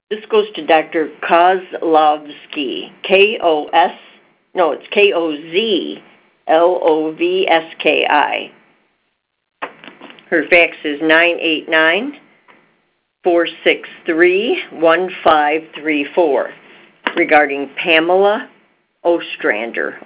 This goes to Dr. Kozlovsky, Kozlovsky. Her fax is 989-463-1534 regarding Pamela Ostrander,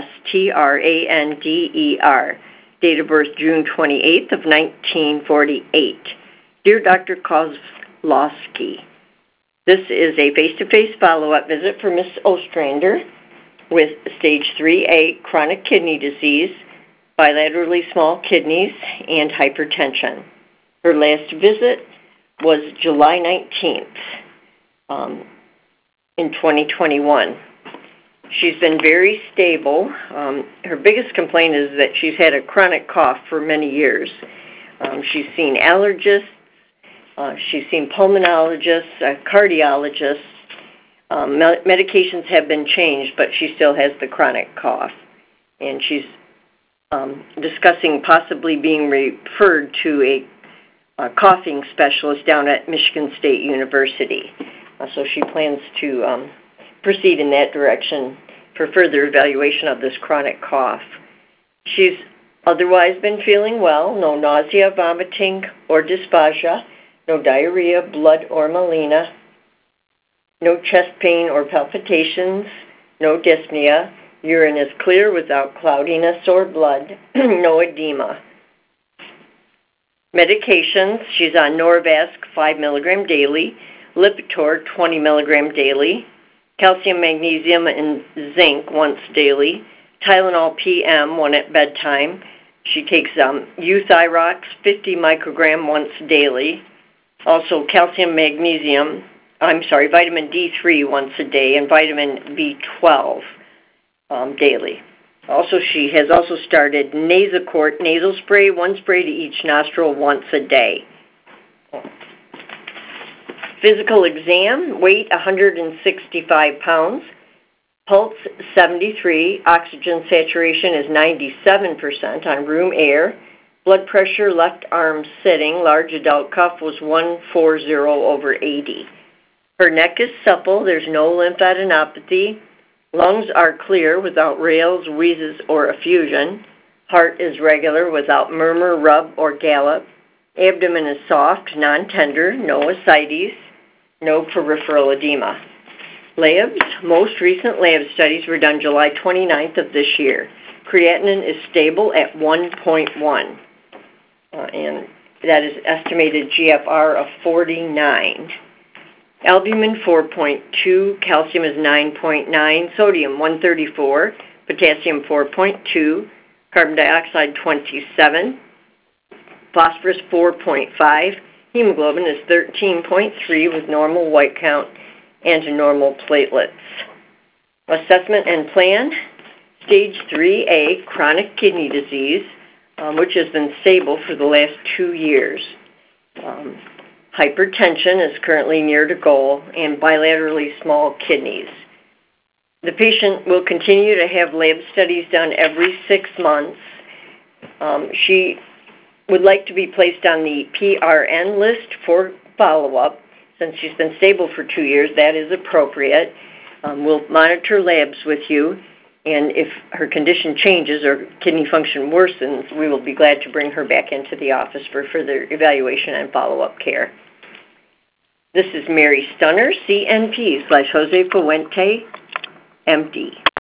Ostrander, date of birth June 28th of 1948. Dear Dr. Kozlovsky, this is a face-to-face follow-up visit for Ms. Ostrander with stage 3A chronic kidney disease, bilaterally small kidneys, and hypertension. Her last visit was July 19th in 2021. She's been very stable. Her biggest complaint is that she's had a chronic cough for many years. She's seen allergists. She's seen pulmonologists, cardiologists. Medications have been changed, but she still has the chronic cough. And she's discussing possibly being referred to a coughing specialist down at Michigan State University. So she plans to proceed in that direction for further evaluation of this chronic cough. She's otherwise been feeling well, no nausea, vomiting, or dysphagia, no diarrhea, blood, or melena, no chest pain or palpitations, no dyspnea, urine is clear without cloudiness or blood, no edema. Medications, she's on Norvasc 5 milligram daily, Lipitor 20 milligram daily, calcium, magnesium, and zinc once daily, Tylenol PM, 1 at bedtime. She takes Euthyrox 50 microgram once daily, also vitamin D3 once a day, and vitamin B12 daily. Also, she has also started Nasacort nasal spray, 1 spray to each nostril once a day. Physical exam, weight 165 pounds, pulse 73, oxygen saturation is 97% on room air, blood pressure left arm sitting, large adult cuff was 140/80. Her neck is supple, there's no lymphadenopathy. Lungs are clear without rales, wheezes, or effusion. Heart is regular without murmur, rub, or gallop. Abdomen is soft, non-tender, no ascites, no peripheral edema. Labs, most recent lab studies were done July 29th of this year. Creatinine is stable at 1.1, and that is estimated GFR of 49. Albumin 4.2, calcium is 9.9, sodium 134, potassium 4.2, carbon dioxide 27, phosphorus 4.5, hemoglobin is 13.3 with normal white count and normal platelets. Assessment and plan, stage 3A chronic kidney disease, which has been stable for the last 2 years. Hypertension is currently near to goal, and bilaterally small kidneys. The patient will continue to have lab studies done every 6 months. She would like to be placed on the PRN list for follow-up. Since she's been stable for 2 years, that is appropriate. We'll monitor labs with you, and if her condition changes or kidney function worsens, we will be glad to bring her back into the office for further evaluation and follow-up care. This is Mary Stunner, CNP /Jose Fuente, MD.